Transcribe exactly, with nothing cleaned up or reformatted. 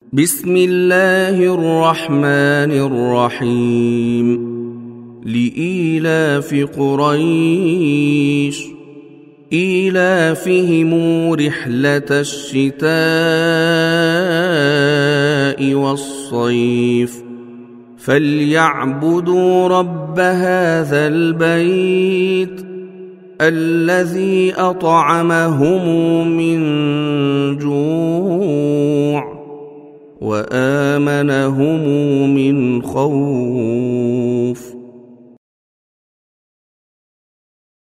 بسم الله الرحمن الرحيم لإيلاف قريش إيلافهم رحلة الشتاء والصيف فليعبدوا رب هذا البيت الذي أطعمهم من جوع وآمنهم من خوف.